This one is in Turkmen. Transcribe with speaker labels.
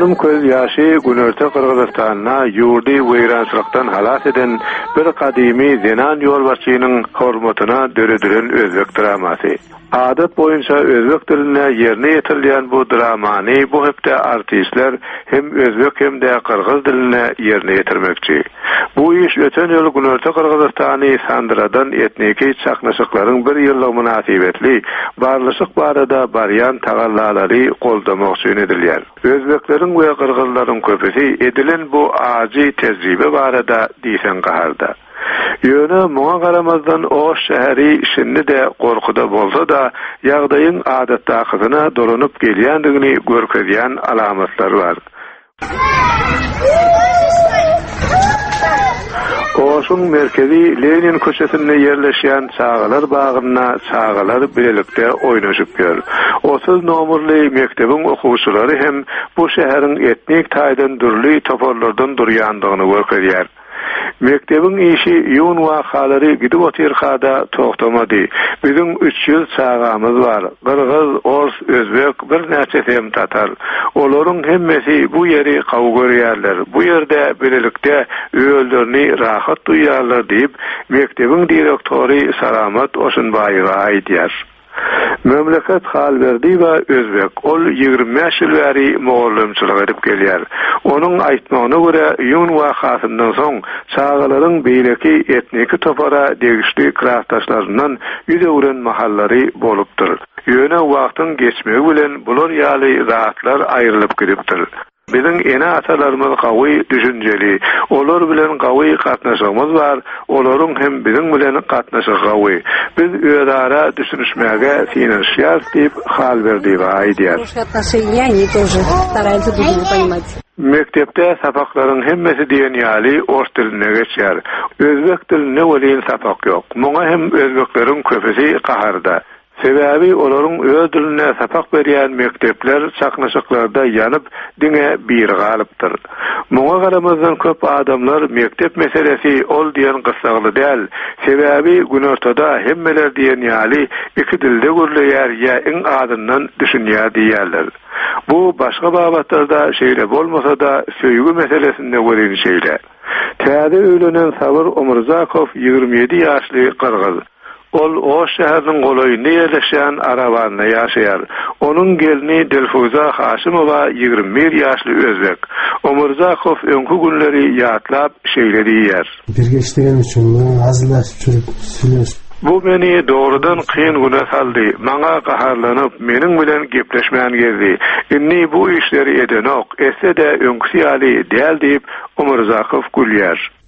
Speaker 1: Hanım köz ýaşy Günörte Kırgızstanyna ýurdy weýransyrykdan halas eden bir kadimi zenan ýolbaşçynyň hormatyna döredilen özbek dramasy. Adat boýunça özbek diline ýerine ýetirilýän bu dramany bu hepde artistler hem özbek hem de kırgız diline ýerine ýetirmekçi. Bu iş öten ýyl Günörte Kırgızstany sandıradan etniki çaknaşyklaryň bir ýyllyk münasibetli barlyşyk barada baryan tagallalary goldamak üçin edilýär. Özbeklerin we kırgızlaryň köpüsi edilen bu aji tejribe barada diýsen gaharda. Ýöne muňa garamazdan o şäheri şinni de gorkuda bolsa da ýagdaýyň adatdakyna dolanyp gelýändigini görkezýän alamatlar bar. Oşun merkezi Lenin köşesinde yerleşen çağalar bağına çağalar birlikte oynaşıp gör. 30 nomurly mektebiň okuwçylary hem bu şäherin etnik taýdan dürli toporlardan durýandygyny görkezýär. Mektebiň işi ýun wakalary gidip otirhada toktamady. Bizim 300 çağamız var. Kırgız, Ors, Özbek, bir näçe hem tatar. Olaryň hemmesi bu ýeri gawy görýärler. Bu ýerde birlikde öýlerini rahat duýýarlar diýip mektebiň direktory Salamat Oşunbaýyga aýdýar. Memleket hal berdi we Özbek ol 25 ýyl bäri mogallamçylyk edip gelýär. Onuň aýtmagyna görä ýun wakasyndan soň çağalaryň beýleki etniki topara degişli kraftaşlaryndan ýüdegüren mahallary bolupdyr. Ýöne wagtyň geçmegi bilen bular ýaly zatlar aýrylyp gidipdir. Bizim ene atalarymyz gawy düşünjeli, olar bilen gawy gatnaşygymyz bar, olaryň hem bizim bilen gatnaşygy gawy. Biz öýdara düşünüşmäge sinirşýär diýip hal berdi we aýdýar. Mektepde sapaklaryň hemmesi diýen ýaly ors diline geçýär. Özbek diline welin sapak ýok. Muňa hem özbekleriň köpüsi gaharda. Sebebi olaryň öz diline sapak berýän mektepler çaknaşyklarda ýanyp diňe bir galypdyr. Muňa garamazdan köp adamlar mektep meselesi ol diýen gysagly däl. Sebebi Günörtada hemmeler diýen ýaly iki dilde görülýär ýa iň adından düşünýär diýerler. Bu başga babatlarda şeýle bolmasa da söýgü meselesinde gören şeýle. Täze öýlenen Sabir Umurzakow 27 ýaşly kırgız. Ol o şäheriniň golaýynda ýerleşýän Arabanyna ýaşaýar. Onuň gelini Dilfuza Haşimowa 21 ýaşly özbek. Umurzakow öňkü günleri ýatlap şeýle diýär.
Speaker 2: Birge işlegen üçin hazırlaşyp çürüp süýleş.
Speaker 1: Bu meni doğrudan kıyın güne saldy. Maňa gaharlanyp meniň bilen gepleşmän gezdi. Inni bu işleri edenok, esse de öňküsi ýaly däl diýip Umurzakow gülýär.